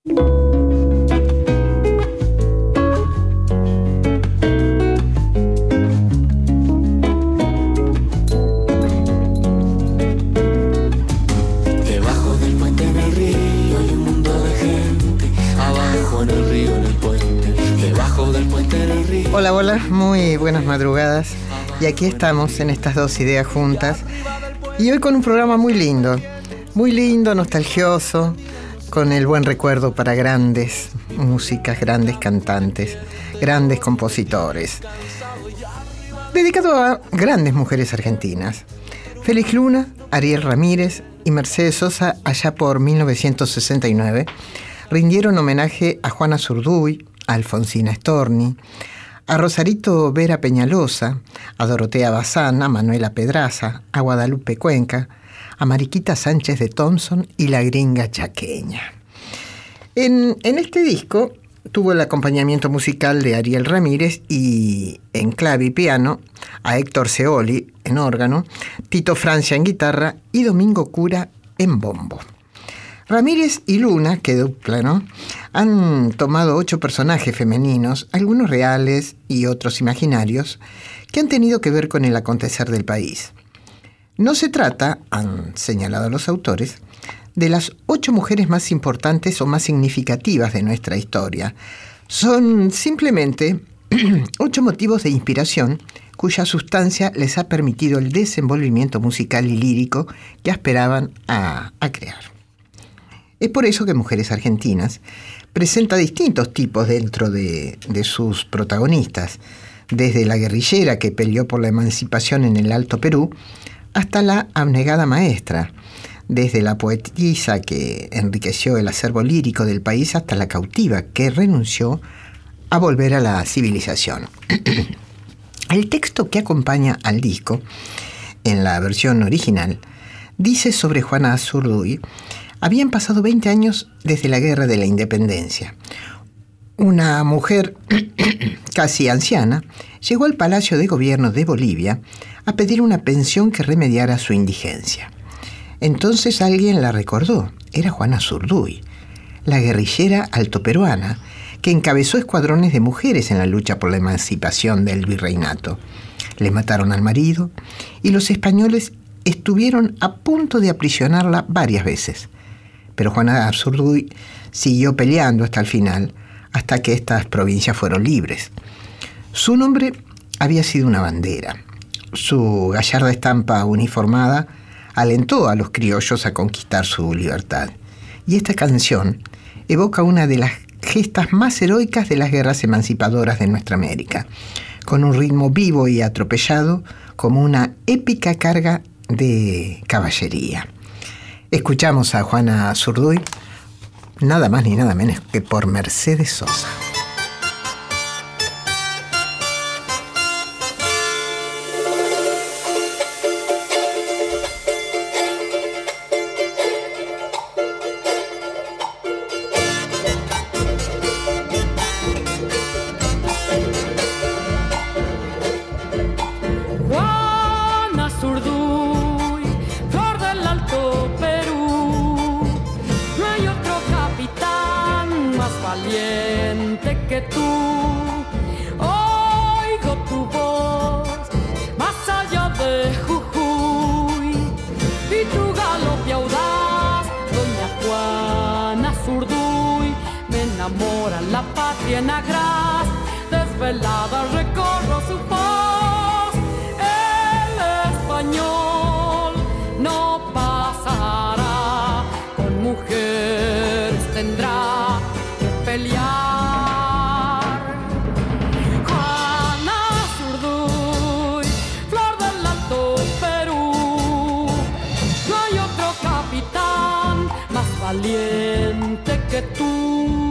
Hola, hola, muy buenas madrugadas. Y aquí estamos en estas dos ideas juntas. Y hoy con un programa muy lindo, nostalgioso, con el buen recuerdo para grandes músicas, grandes cantantes, grandes compositores. Dedicado a grandes mujeres argentinas. Félix Luna, Ariel Ramírez y Mercedes Sosa, allá por 1969, rindieron homenaje a Juana Zurduy, a Alfonsina Storni, a Rosarito Vera Peñalosa, a Dorotea Bazán, a Manuela Pedraza, a Guadalupe Cuenca, a Mariquita Sánchez de Thompson y la Gringa Chaqueña. En este disco tuvo el acompañamiento musical de Ariel Ramírez y en clave y piano a Héctor Seoli en órgano, Tito Francia en guitarra y Domingo Cura en bombo. Ramírez y Luna, que dupla, ¿no?, han tomado 8 personajes femeninos, algunos reales y otros imaginarios, que han tenido que ver con el acontecer del país. No se trata, han señalado los autores, de las 8 mujeres más importantes o más significativas de nuestra historia. Son simplemente 8 motivos de inspiración cuya sustancia les ha permitido el desenvolvimiento musical y lírico que aspiraban a crear. Es por eso que Mujeres Argentinas presenta distintos tipos dentro de sus protagonistas, desde la guerrillera que peleó por la emancipación en el Alto Perú, hasta la abnegada maestra, desde la poetisa que enriqueció el acervo lírico del país hasta la cautiva que renunció a volver a la civilización. El texto que acompaña al disco, en la versión original, dice sobre Juana Zurduy: habían pasado 20 años desde la Guerra de la Independencia. Una mujer casi anciana llegó al Palacio de Gobierno de Bolivia a pedir una pensión que remediara su indigencia. Entonces alguien la recordó. Era Juana Zurduy, la guerrillera altoperuana que encabezó escuadrones de mujeres en la lucha por la emancipación del virreinato. Le mataron al marido y los españoles estuvieron a punto de aprisionarla varias veces. Pero Juana Zurduy siguió peleando hasta el final, hasta que estas provincias fueron libres. Su nombre había sido una bandera. Su gallarda estampa uniformada alentó a los criollos a conquistar su libertad. Y esta canción evoca una de las gestas más heroicas de las guerras emancipadoras de nuestra América, con un ritmo vivo y atropellado como una épica carga de caballería. Escuchamos a Juana Zurduy, nada más ni nada menos que por Mercedes Sosa. Valiente que tú.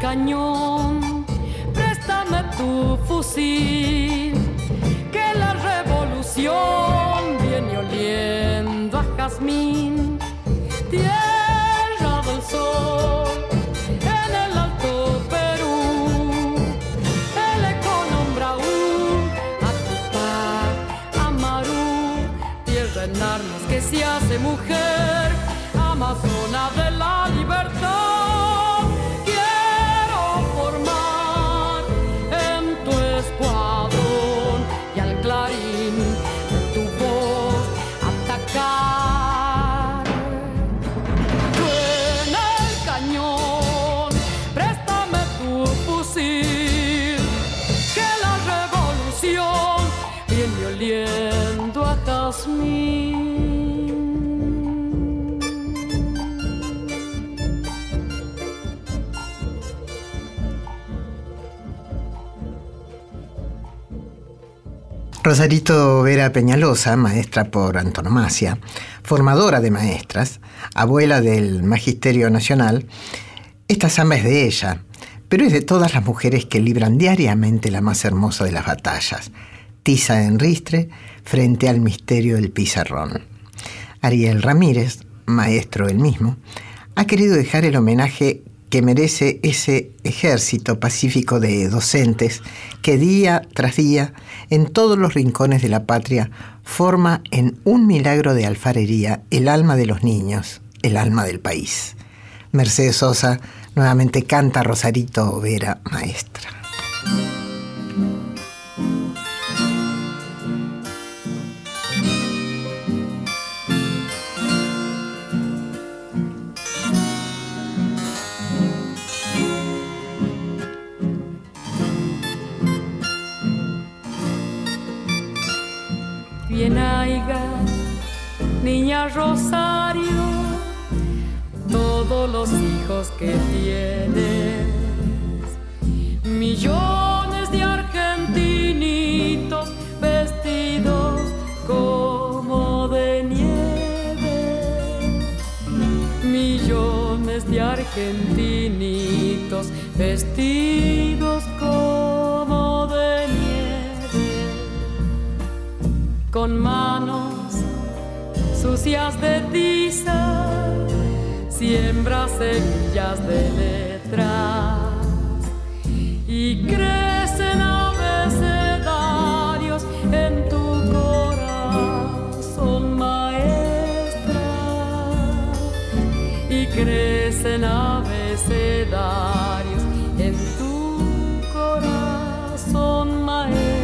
cañón, préstame tu fusil, que la revolución viene oliendo a jazmín, tierra del sol, en el alto Perú, el eco nombra a Tupac Amaru, tierra en armas que se hace mujer, amazona de la libertad. Oliendo a jazmín. Rosarito Vera Peñalosa, maestra por antonomasia, formadora de maestras, abuela del Magisterio Nacional, esta samba es de ella, pero es de todas las mujeres que libran diariamente la más hermosa de las batallas, tiza en ristre frente al misterio del pizarrón. Ariel Ramírez, maestro él mismo, ha querido dejar el homenaje que merece ese ejército pacífico de docentes que día tras día, en todos los rincones de la patria, forma en un milagro de alfarería el alma de los niños, el alma del país. Mercedes Sosa nuevamente canta Rosarito Vera, maestra. Bien haiga, niña Rosario, todos los hijos que tienes, millones de argentinitos vestidos como de nieve, millones de argentinitos vestidos como de nieve. Con manos sucias de tiza, siembra semillas de letras y crecen abecedarios en tu corazón, maestra, y crecen abecedarios en tu corazón, maestra.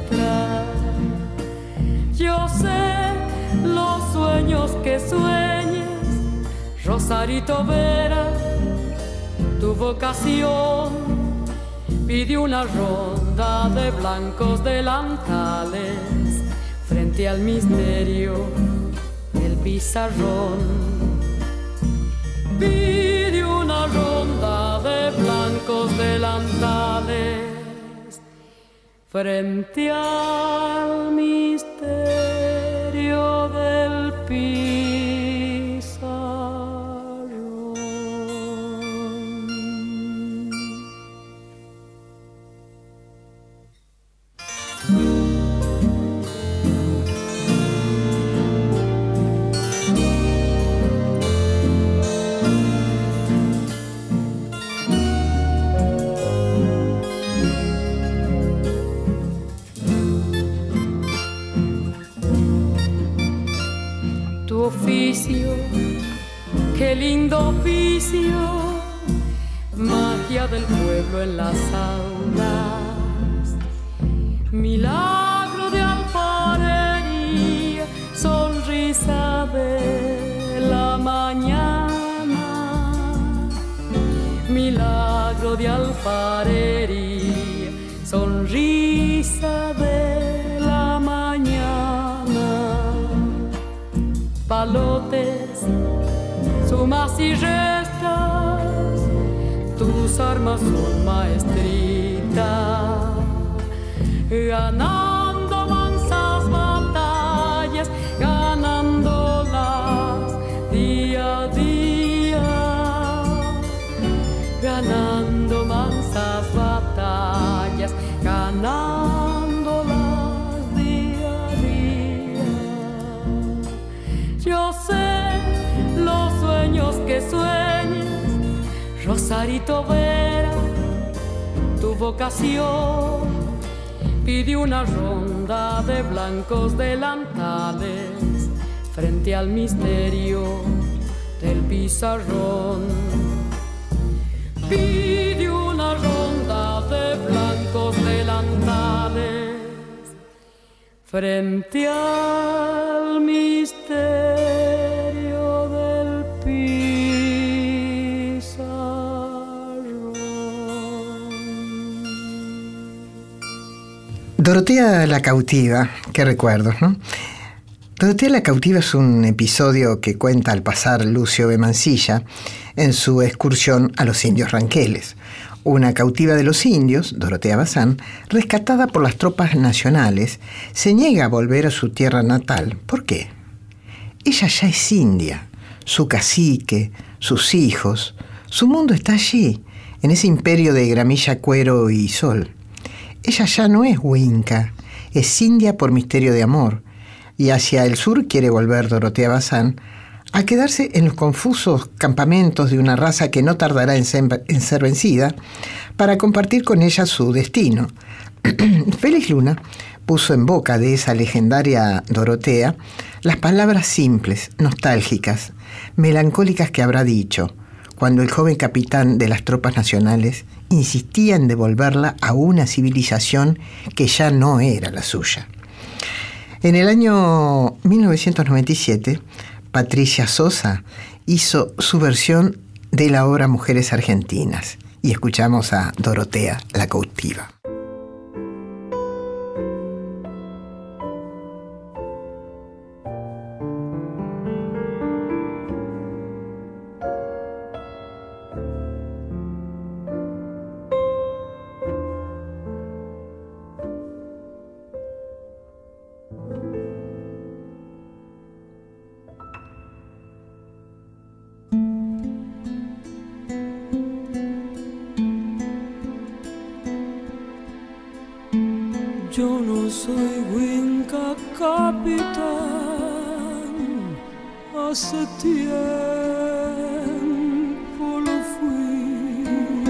Yo sé los sueños que sueñes, Rosarito Vera, tu vocación pide una ronda de blancos delantales frente al misterio del pizarrón. Pide una ronda de blancos delantales frente al misterio del pizarrón. Oficio, qué lindo oficio, magia del pueblo en las aulas, milagro de alfarería, sonrisa de la mañana, milagro de alfarería, sonrisa de la mañana. Palotes, sumas y restas, tus armas son maestritas, ganando mansas batallas, ganándolas día a día, ganando más. esas batallas, ganándolas día a día. Yo sé los sueños que sueñes, Rosarito Vera, tu vocación. Pide una ronda de blancos delantales frente al misterio del pizarrón. Pide una ronda de blancos delantales frente al misterio del pizarrón. Dorotea la Cautiva, qué recuerdos, ¿no? Dorotea la Cautiva es un episodio que cuenta al pasar Lucio B. Mansilla en su excursión a los indios ranqueles. Una cautiva de los indios, Dorotea Bazán, rescatada por las tropas nacionales, se niega a volver a su tierra natal. ¿Por qué? Ella ya es india, su cacique, sus hijos, su mundo está allí, en ese imperio de gramilla, cuero y sol. Ella ya no es huinca, es india por misterio de amor, y hacia el sur quiere volver Dorotea Bazán a quedarse en los confusos campamentos de una raza que no tardará en ser vencida para compartir con ella su destino. Félix Luna puso en boca de esa legendaria Dorotea las palabras simples, nostálgicas, melancólicas que habrá dicho cuando el joven capitán de las tropas nacionales insistía en devolverla a una civilización que ya no era la suya. En el año 1997, Patricia Sosa hizo su versión de la obra Mujeres Argentinas y escuchamos a Dorotea la Cautiva. Yo no soy Huinca capitán, hace tiempo lo fui.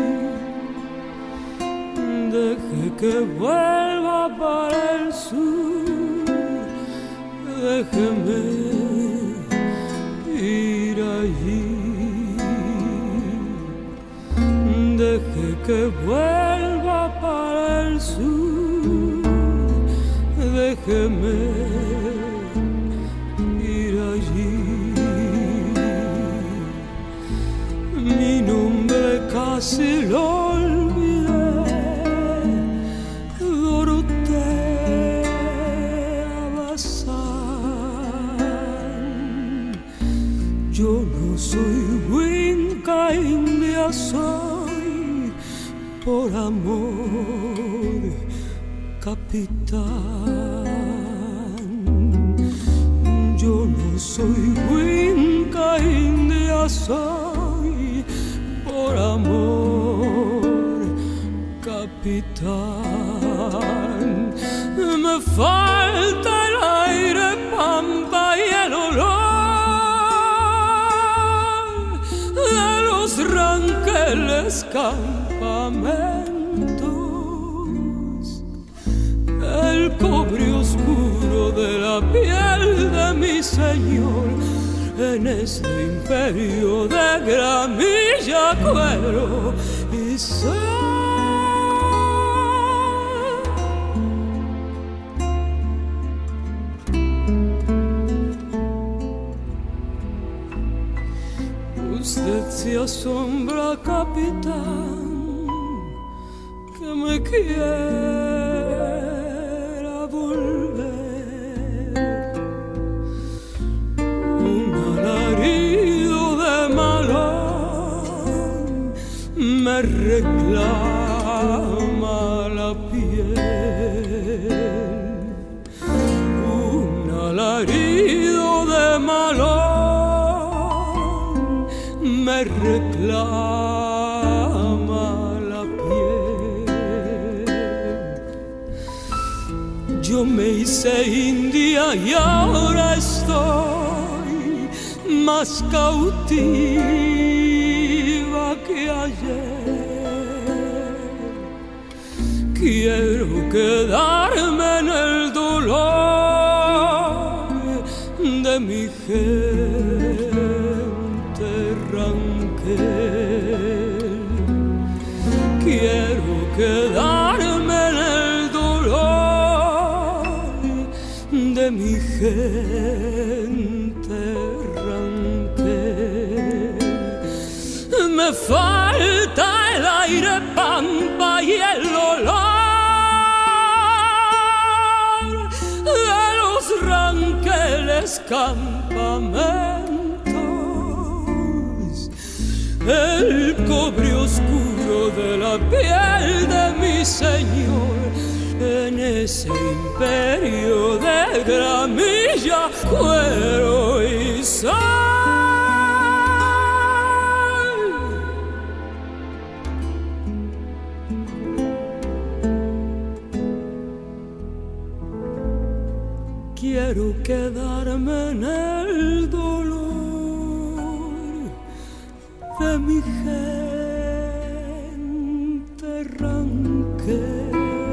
Deje que vuelva para el sur, déjeme ir allí. Deje que vuelva para el sur, déjeme ir allí. Mi nombre casi lo olvidé, Dorotea Bazán. Yo no soy huinca, india soy por amor capitán. Yo no soy huinca, india soy por amor capitán. Me falta el aire pampa y el olor de los ranqueles campamentos, el cobre oscuro de la piel de mi señor en este imperio de gramilla, cuero y sol. Usted se asombra, capitán, que me quiera volver. Un alarido de malón me reclama la piel. Un alarido de malón me reclama la piel. yo me hice india y ahora estoy más cautiva que ayer. Quiero quedarme en el dolor de mi gente ranquel. Quiero quedarme en el dolor de mi gente ranquel. Me falta el aire pampa y el olor de los ranqueles campamentos, el cobre oscuro de la piel de mi Señor en ese imperio de gramilla, cuero y sal. Quiero quedarme en el dolor de mi gente ranquel.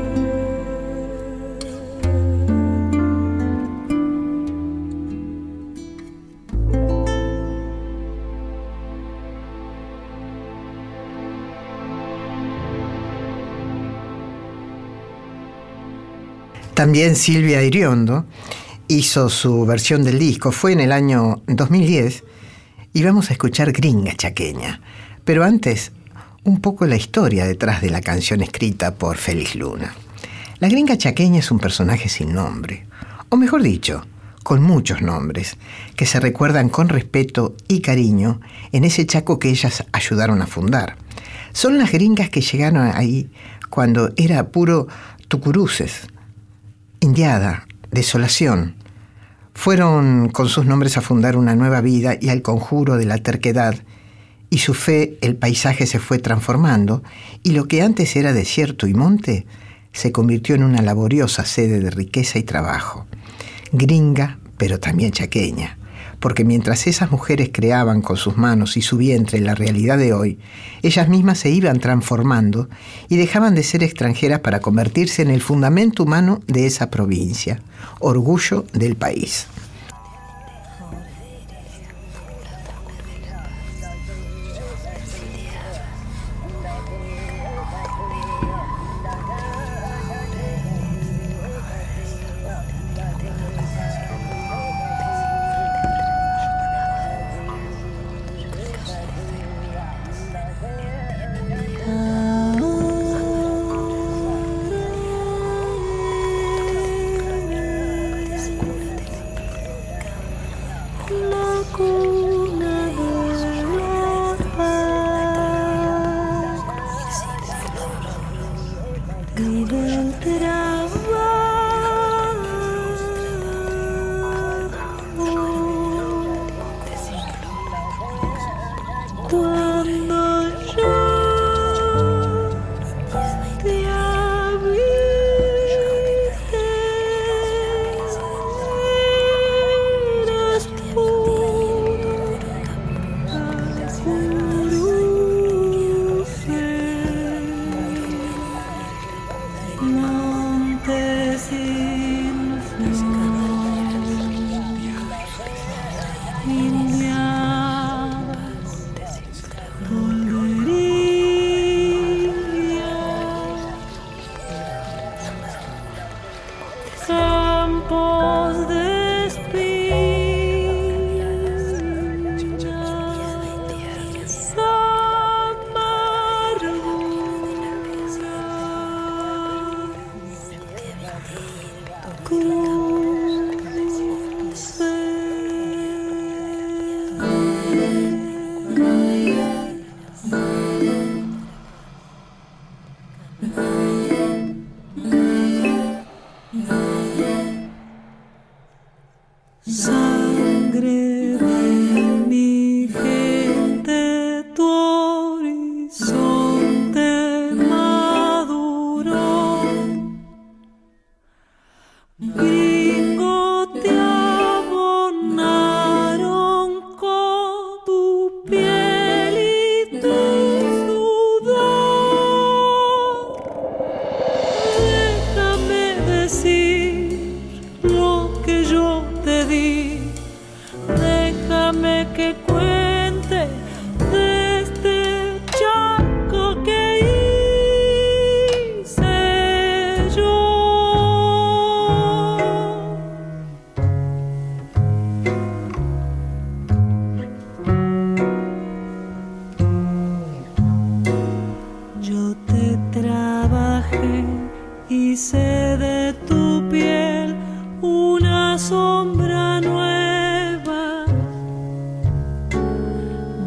También Silvia Iriondo hizo su versión del disco, fue en el año 2010, y vamos a escuchar Gringa Chaqueña. Pero antes, un poco la historia detrás de la canción escrita por Félix Luna. La Gringa Chaqueña es un personaje sin nombre, o mejor dicho, con muchos nombres, que se recuerdan con respeto y cariño en ese Chaco que ellas ayudaron a fundar. Son las gringas que llegaron ahí cuando era puro tucuruces, indiada, desolación. Fueron con sus nombres a fundar una nueva vida y al conjuro de la terquedad y su fe el paisaje se fue transformando y lo que antes era desierto y monte se convirtió en una laboriosa sede de riqueza y trabajo. Gringa, pero también chaqueña, porque mientras esas mujeres creaban con sus manos y su vientre la realidad de hoy, ellas mismas se iban transformando y dejaban de ser extranjeras para convertirse en el fundamento humano de esa provincia, orgullo del país.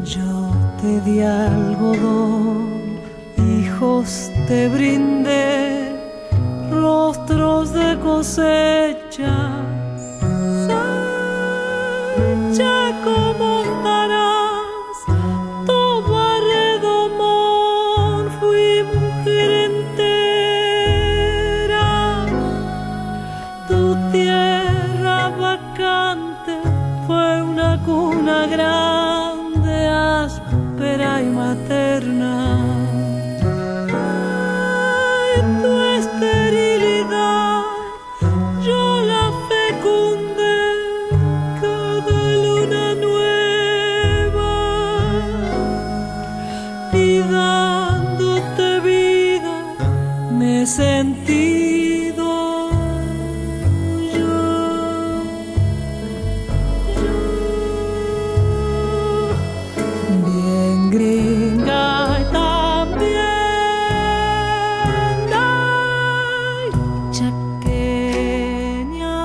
Yo te di algodón, hijos te brindé, rostros de cosecha. Chaco montarás, toma redomón, fui mujer entera. Tu tierra vacante fue una cuna grande, áspera y materna. Ay, tu esterilidad yo la fecundé, cada luna nueva, y dándote vida me he sentido yo. Bien gringa y también ay, chaqueña.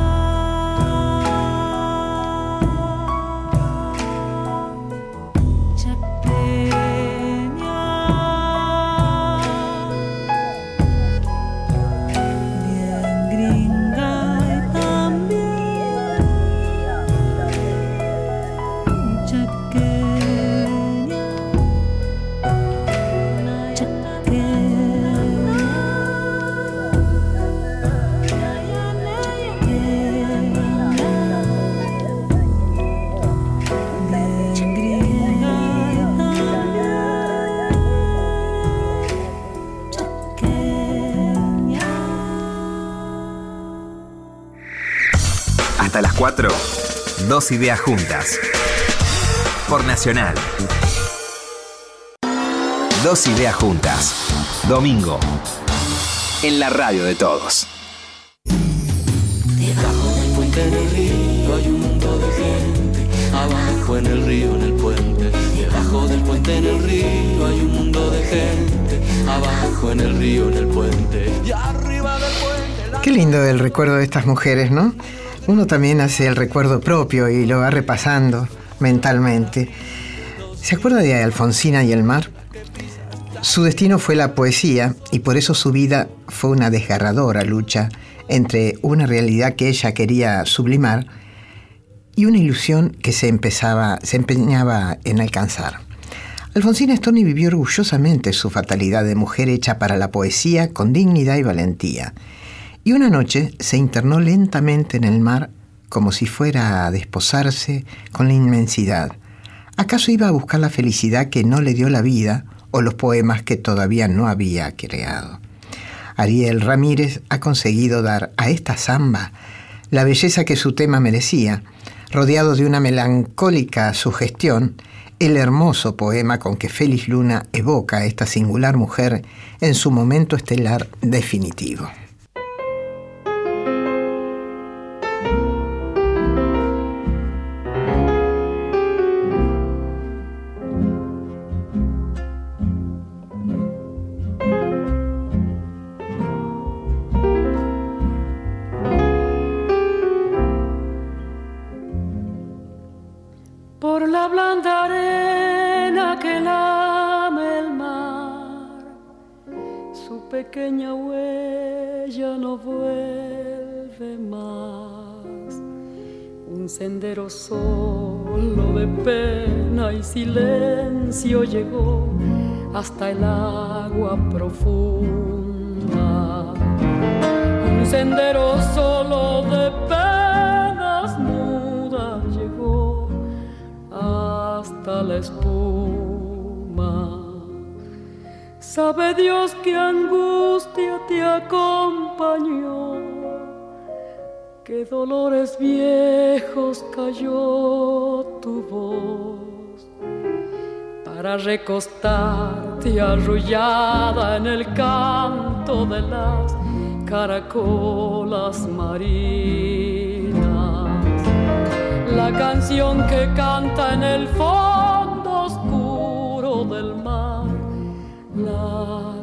Chaqueña. Bien gringa y también chaqueña. Hasta las 4, Dos Ideas Juntas. Por Nacional. Dos Ideas Juntas. Domingo. En la radio de todos. Debajo del puente en el río hay un mundo de gente. Abajo en el río, en el puente. Debajo del puente en el río hay un mundo de gente. Abajo en el río, en el puente. Y arriba del puente. Qué lindo el recuerdo de estas mujeres, ¿no? Uno también hace el recuerdo propio y lo va repasando mentalmente. ¿Se acuerda de Alfonsina y el mar? Su destino fue la poesía y por eso su vida fue una desgarradora lucha entre una realidad que ella quería sublimar y una ilusión que se empeñaba en alcanzar. Alfonsina Storni vivió orgullosamente su fatalidad de mujer hecha para la poesía con dignidad y valentía. Y una noche se internó lentamente en el mar como si fuera a desposarse con la inmensidad. ¿Acaso iba a buscar la felicidad que no le dio la vida o los poemas que todavía no había creado? Ariel Ramírez ha conseguido dar a esta samba la belleza que su tema merecía, rodeado de una melancólica sugestión, el hermoso poema con que Félix Luna evoca a esta singular mujer en su momento estelar definitivo. Por la blanda arena que lame el mar, su pequeña huella no vuelve más. Un sendero solo de pena y silencio llegó hasta el agua profunda. Un sendero solo de penas mudas llegó hasta la espuma. Sabe Dios qué angustia te acompañó, qué dolores viejos cayó tu voz, para recostarte arrullada en el canto de las caracolas marinas. La canción que canta en el fondo oscuro del mar, la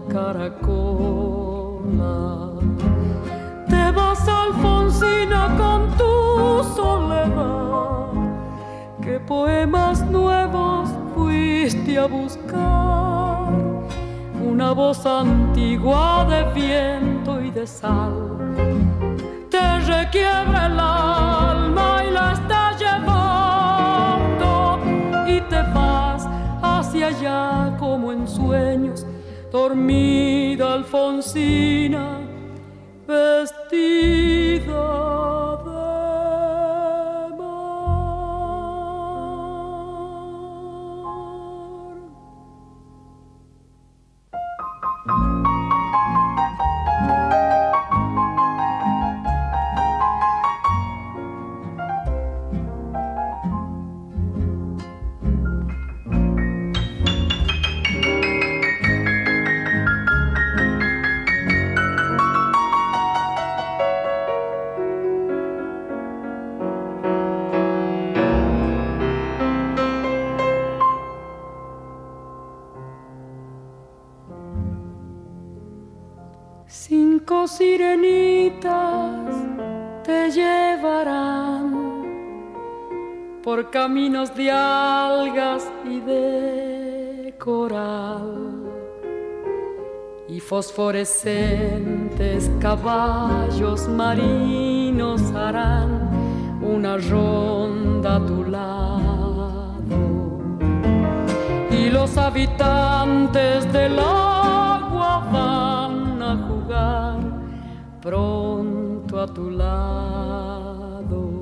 caracola. Te vas, Alfonsina, con tu soledad, qué poemas nuevos fuiste a buscar una voz antigua de viento y de sal. Te requiebra el alma y la estás llevando y te vas hacia allá como en sueños, dormida Alfonsina, vestida de sirenitas te llevarán por caminos de algas y de coral, y fosforescentes caballos marinos harán una ronda a tu lado, y los habitantes del agua van a jugar pronto a tu lado.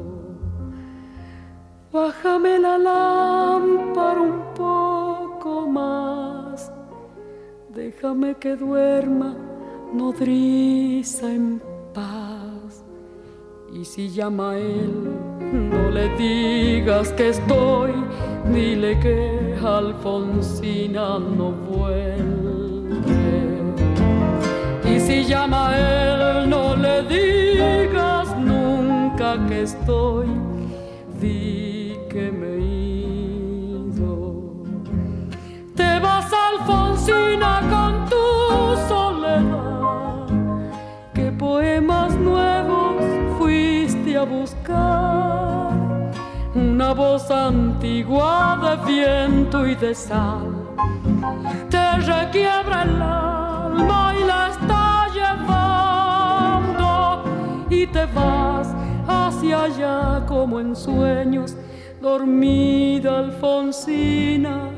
Bájame la lámpara un poco más, déjame que duerma nodriza en paz. Y si llama a él, no le digas que estoy, dile que Alfonsina no vuelve. Y si llama a él, no le digas nunca que estoy, di que me he ido. Te vas, Alfonsina, con tu soledad. ¿Qué poemas nuevos fuiste a buscar? Una voz antigua de viento y de sal te requiebra el alma y la está llevando, y te vas hacia allá como en sueños, dormida Alfonsina,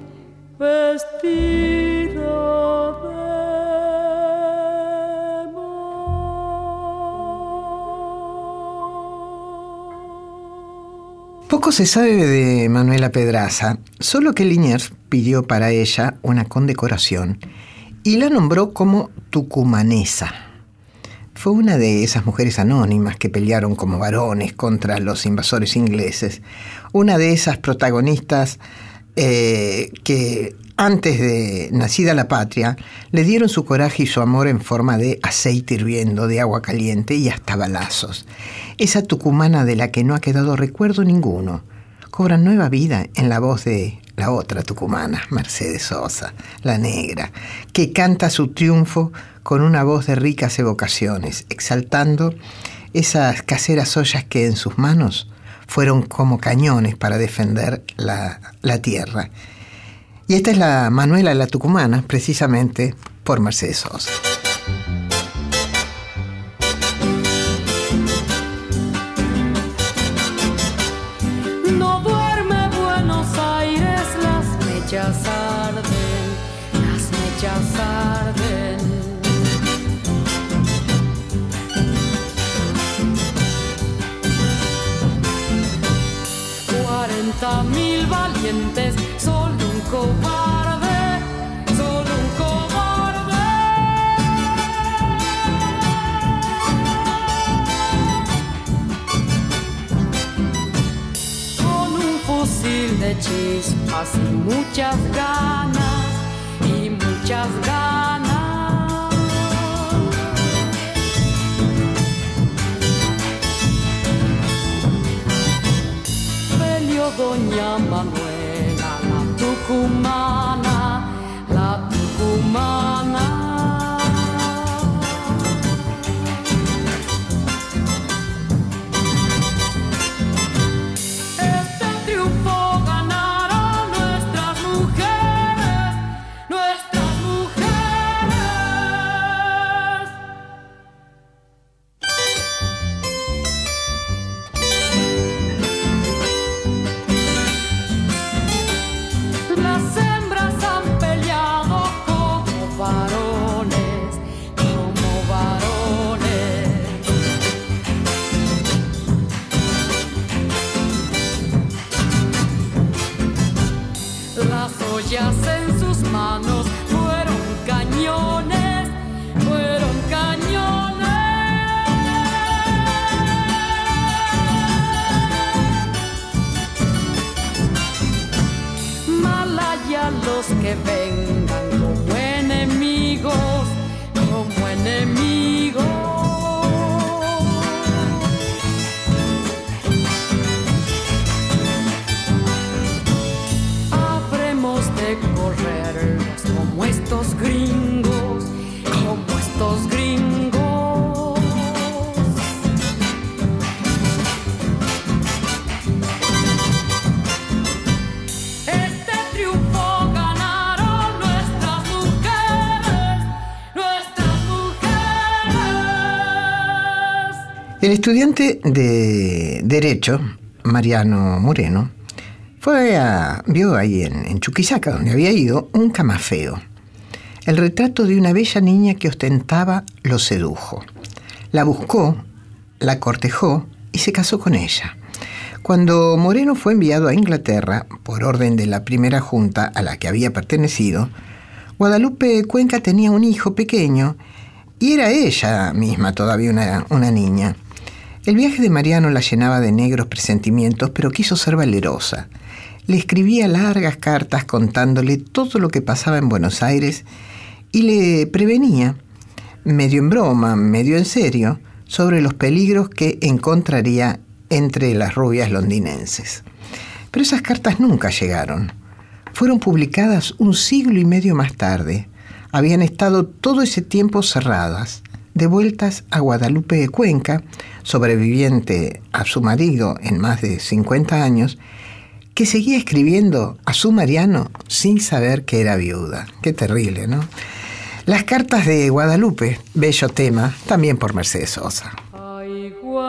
vestida de Poco se sabe de Manuela Pedraza, solo que Liniers pidió para ella una condecoración y la nombró como tucumanesa. Fue una de esas mujeres anónimas que pelearon como varones contra los invasores ingleses, una de esas protagonistas que antes de nacida la patria le dieron su coraje y su amor en forma de aceite hirviendo, de agua caliente y hasta balazos. Esa tucumana de la que no ha quedado recuerdo ninguno cobra nueva vida en la voz de la otra tucumana, Mercedes Sosa, la negra, que canta su triunfo con una voz de ricas evocaciones, exaltando esas caseras ollas que en sus manos fueron como cañones para defender la tierra. Y esta es la Manuela la Tucumana, precisamente por Mercedes Sosa. No duerme Buenos Aires, las mechas arden, las mechas arden. $40,000 valientes, solo un cobarde, solo un cobarde. Con un fusil de chispas y muchas ganas, y muchas ganas. Doña Manuela, la tucumana, la tucumana. Este triunfo ganaron nuestras mujeres. joyas en sus manos, fueron cañones, fueron cañones. Malaya los que vengan como enemigos, como enemigos. Correrlos como estos gringos, como estos gringos. Este triunfo ganaron nuestras mujeres, nuestras mujeres. El estudiante de Derecho, Mariano Moreno, vio ahí en Chuquisaca, donde había ido, un camafeo. El retrato de una bella niña que ostentaba lo sedujo. La buscó, la cortejó y se casó con ella. Cuando Moreno fue enviado a Inglaterra, por orden de la primera junta a la que había pertenecido, Guadalupe Cuenca tenía un hijo pequeño y era ella misma todavía una niña. El viaje de Mariano la llenaba de negros presentimientos, pero quiso ser valerosa. Le escribía largas cartas contándole todo lo que pasaba en Buenos Aires y le prevenía, medio en broma, medio en serio, sobre los peligros que encontraría entre las rubias londinenses. Pero esas cartas nunca llegaron. Fueron publicadas un siglo y medio más tarde. Habían estado todo ese tiempo cerradas, devueltas a Guadalupe de Cuenca, sobreviviente a su marido en más de 50 años, que seguía escribiendo a su Mariano sin saber que era viuda. Qué terrible, ¿no? Las cartas de Guadalupe, bello tema, también por Mercedes Sosa. Ay,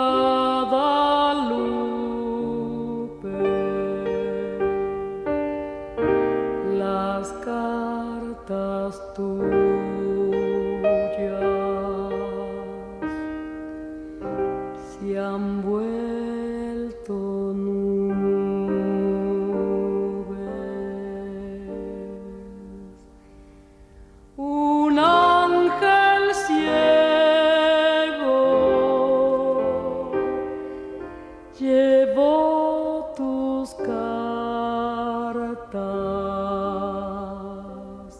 Guadalupe, las cartas tuyas se han vuelto nubes. Un ángel ciego llevó tus cartas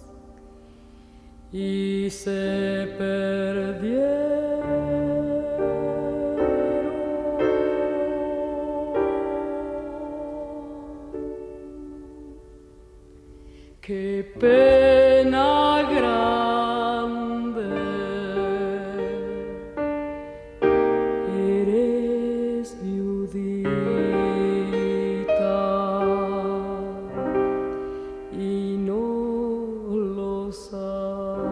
y se perdieron. Qué pena grande, eres viudita y no lo sabes.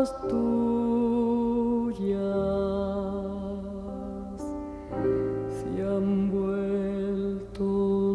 tuyas se han vuelto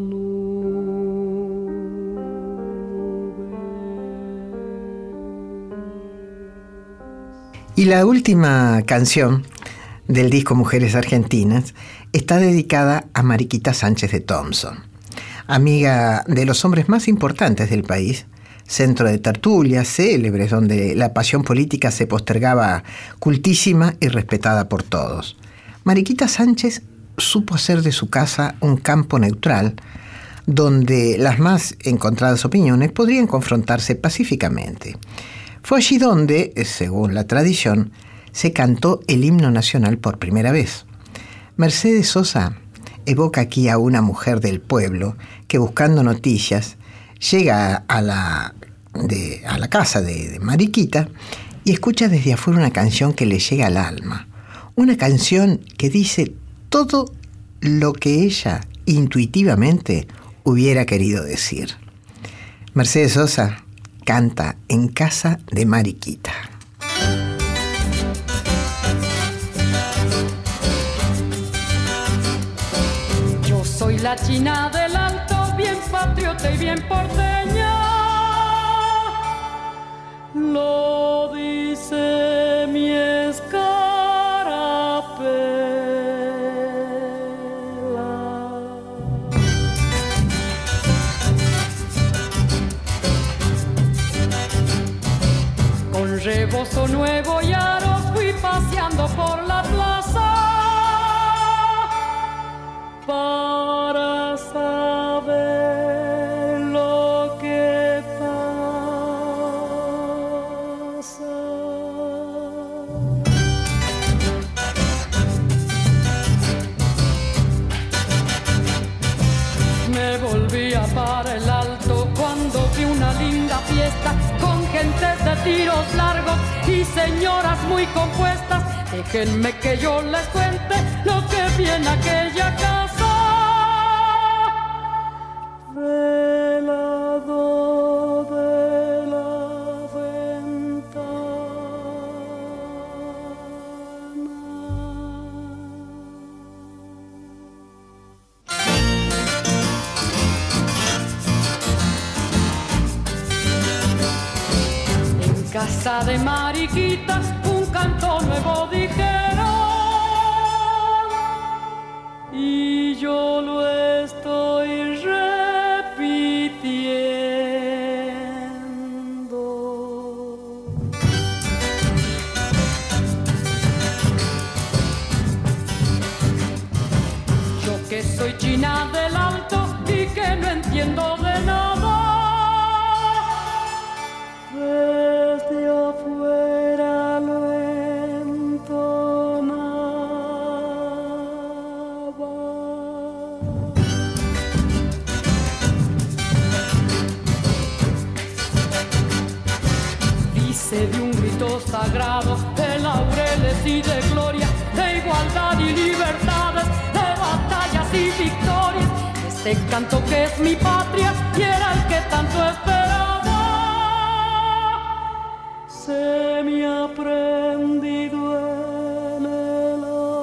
nubes. Y la última canción del disco Mujeres Argentinas está dedicada a Mariquita Sánchez de Thompson, amiga de los hombres más importantes del país, centro de tertulias célebres donde la pasión política se postergaba cultísima y respetada por todos. Mariquita Sánchez supo hacer de su casa un campo neutral donde las más encontradas opiniones podrían confrontarse pacíficamente. Fue allí donde, según la tradición, se cantó el himno nacional por primera vez. Mercedes Sosa evoca aquí a una mujer del pueblo que, buscando noticias, llega a la casa de Mariquita y escucha desde afuera una canción que le llega al alma. Una canción que dice todo lo que ella intuitivamente hubiera querido decir. Mercedes Sosa canta En casa de Mariquita. Yo soy la china del Alto, bien patriota y bien porteña. Lo dice mi escarapela. Con rebozo nuevo y aro fui paseando por la plaza para saber lo que pasa. Me volvía para el Alto cuando vi una linda fiesta con gentes de tiros largos y señoras muy compuestas. Déjenme que yo les cuente lo que vi en aquella casa. Velado de la ventana. En casa de Mariquita un canto nuevo dijeron y yo lo estoy repitiendo. Yo que soy china del Alto y que no entiendo de nada, desde afuera lo entonaba. Dice de un grito sagrado de laureles y de gloria, de igualdad y libertades, de batallas y victorias. Este canto que es mi patria y era el que tanto esperaba. Se me ha prendido en el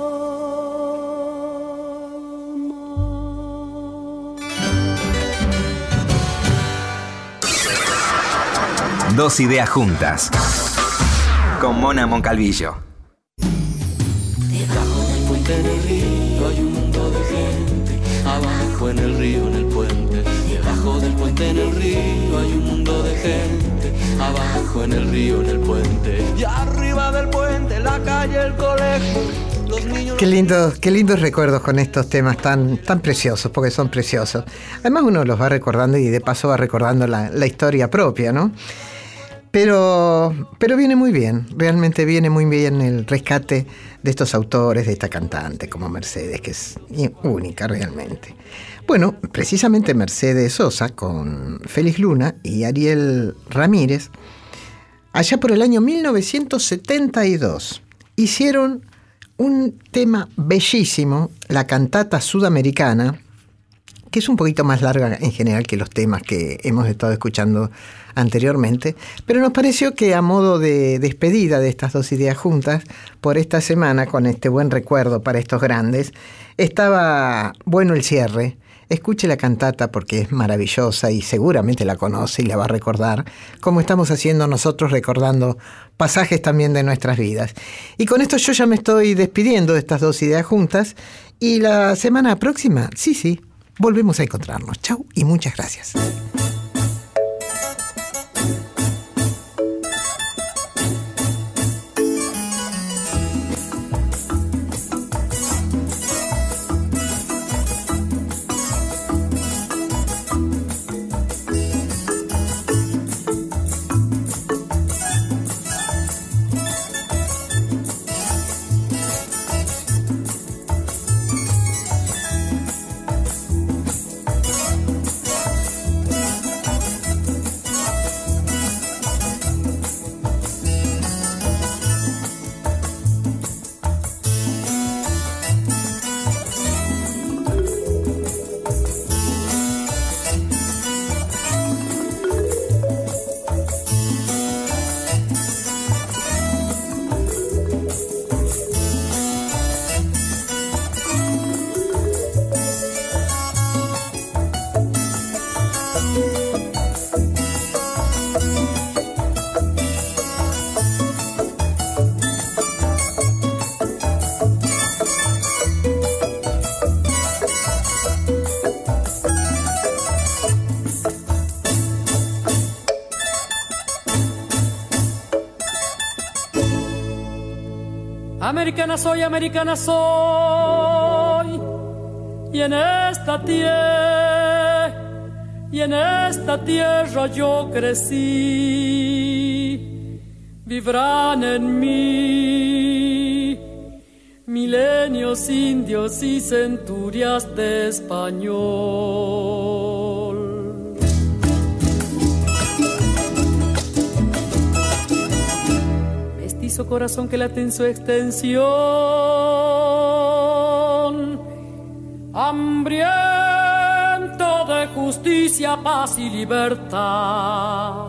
alma. Dos ideas juntas. Con Mona Moncalvillo. Debajo del puente en el río hay un mundo de gente. Abajo en el río, en el puente. Debajo del puente en el río hay un mundo de gente. Abajo en el río, en el puente. Y arriba del puente, la calle, el colegio. Los niños. Qué lindos recuerdos con estos temas tan preciosos, porque son preciosos. Además uno los va recordando y de paso va recordando la historia propia, ¿no? Pero viene muy bien, realmente viene muy bien el rescate de estos autores, de esta cantante como Mercedes, que es única realmente. Bueno, precisamente Mercedes Sosa con Félix Luna y Ariel Ramírez, allá por el año 1972, hicieron un tema bellísimo, la cantata sudamericana, que es un poquito más larga en general que los temas que hemos estado escuchando anteriormente, pero nos pareció que a modo de despedida de estas dos ideas juntas, por esta semana, con este buen recuerdo para estos grandes, estaba bueno el cierre. Escuche la cantata porque es maravillosa y seguramente la conoce y la va a recordar, como estamos haciendo nosotros, recordando pasajes también de nuestras vidas. Y con esto yo ya me estoy despidiendo de estas dos ideas juntas, y la semana próxima, sí, volvemos a encontrarnos. Chau y muchas gracias. Americana soy, y en esta tierra yo crecí. Vivrán en mí milenios indios y centurias de español. Mestizo corazón que late en su extensión, hambriento de justicia, paz y libertad.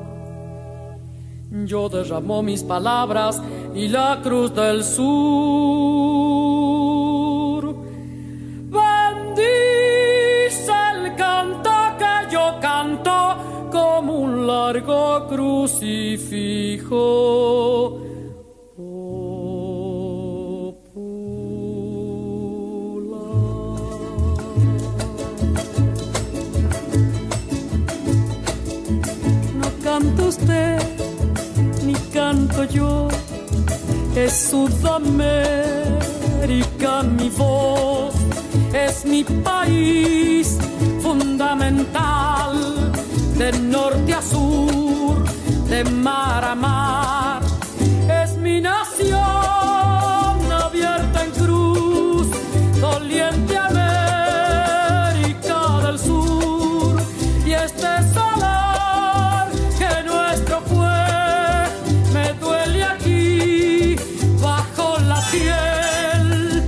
Yo derramo mis palabras y la cruz del sur bendice el canto que yo canto como un largo crucifijo. Canto usted, ni canto yo, es Sudamérica mi voz, es mi país fundamental, de norte a sur, de mar a mar, es mi nación abierta en cruz, doliente América del Sur, y este solar me duele aquí bajo la piel.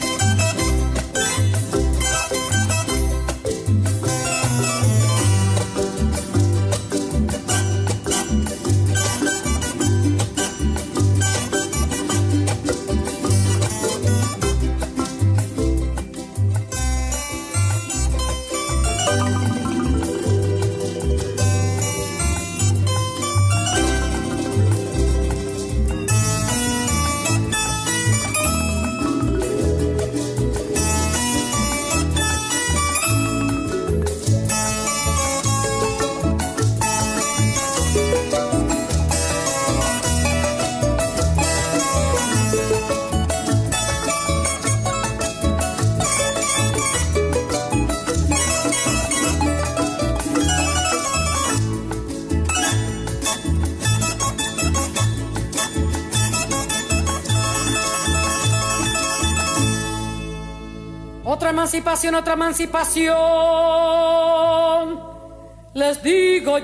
Otra emancipación, les digo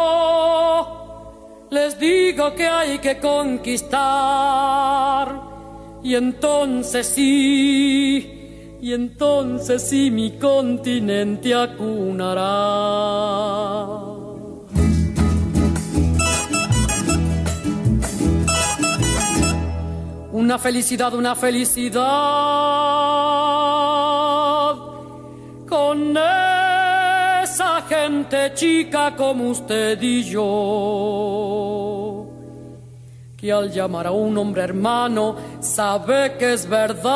yo, les digo que hay que conquistar, y entonces sí, y entonces sí mi continente acunará. Una felicidad con esa gente chica como usted y yo, que al llamar a un hombre hermano sabe que es verdad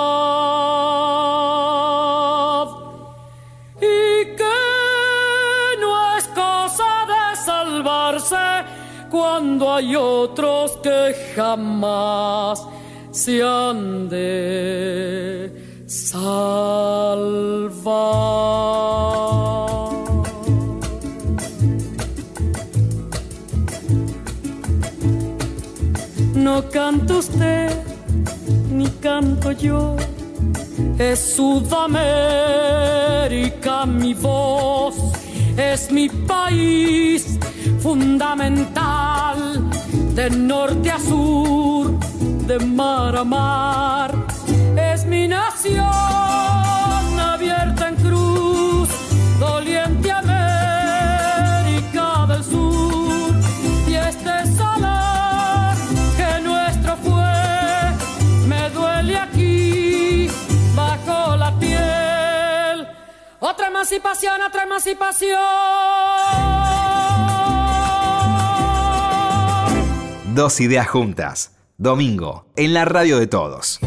y que no es cosa de salvarse cuando hay otros que jamás se han de salvar. No canta usted ni canto yo, es Sudamérica mi voz, es mi país fundamental, de norte a sur, de mar a mar, es mi nación abierta en cruz, doliente América del Sur, y este salar que nuestro fue, me duele aquí bajo la piel. Otra emancipación, otra emancipación. Dos ideas juntas. Domingo, en la radio de todos.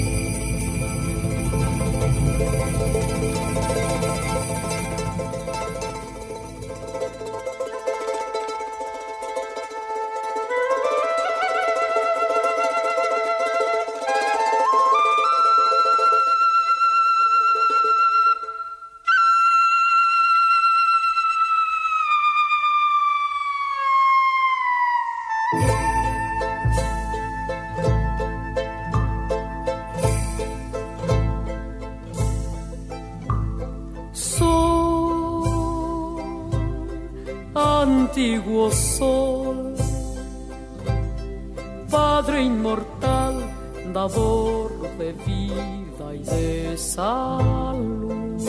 Antiguo sol, Padre inmortal, dador de vida y de salud.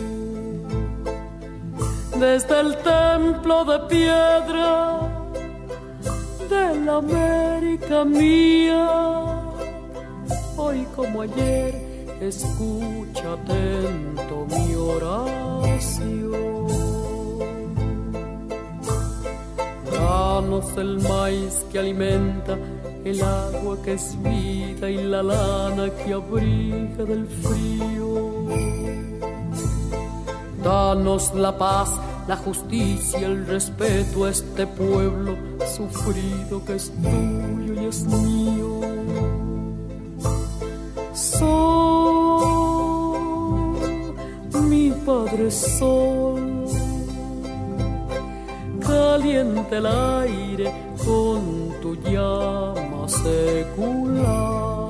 Desde el templo de piedra de la América mía, hoy como ayer, escucha atento mi oración. Danos el maíz que alimenta, el agua que es vida y la lana que abriga del frío. Danos la paz, la justicia, el respeto a este pueblo sufrido que es tuyo y es mío. Sol, mi Padre Sol, caliente el aire con tu llama secular.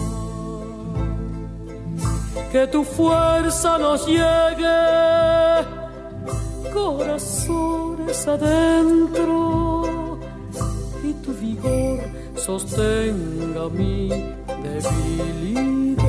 Que tu fuerza nos llegue, corazones adentro, y tu vigor sostenga mi debilidad.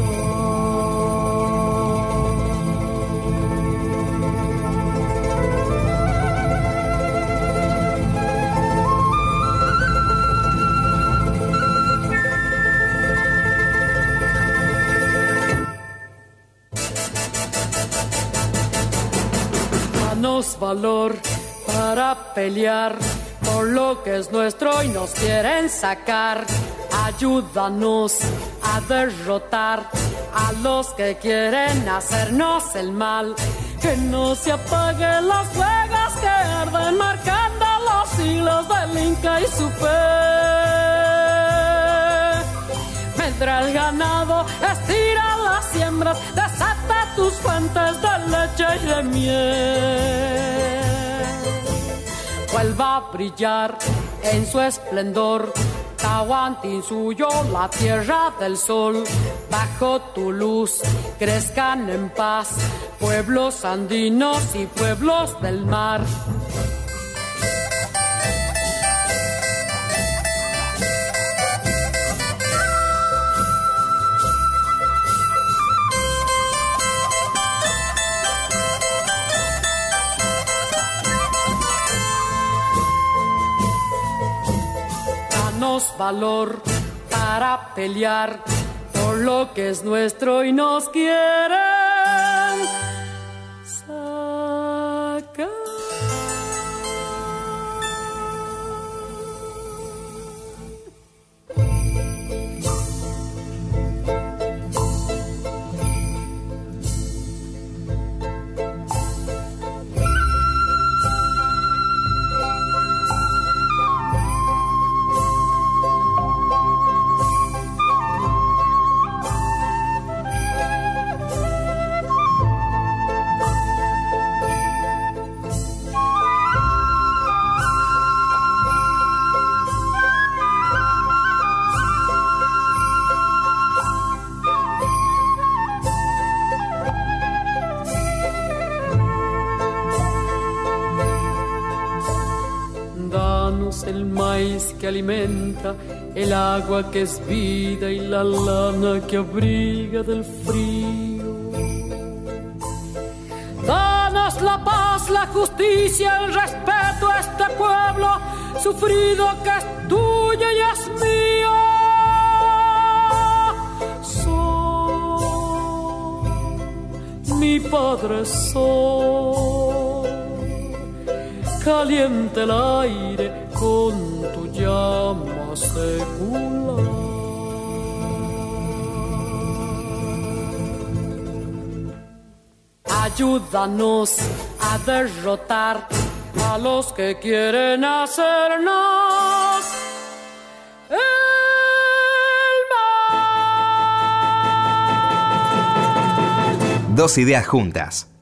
Danos valor para pelear por lo que es nuestro y nos quieren sacar. Ayúdanos a derrotar a los que quieren hacernos el mal. Que no se apaguen las fuegas que arden marcando los siglos del Inca y su fe. Vendrá el ganado, estira las siembras, desata tus fuentes de leche y de miel. Vuelva a brillar en su esplendor Tahuantinsuyo, la tierra del sol. Bajo tu luz crezcan en paz pueblos andinos y pueblos del mar. danos valor para pelear por lo que es nuestro y nos quieren sacar. El maíz que alimenta, el agua que es vida y la lana que abriga del frío. Danos la paz, la justicia, el respeto a este pueblo sufrido que es tuyo y es mío. Sol, mi padre sol, caliente el aire con tu llama secular. Ayúdanos a derrotar a los que quieren hacernos el mal. Dos ideas juntas.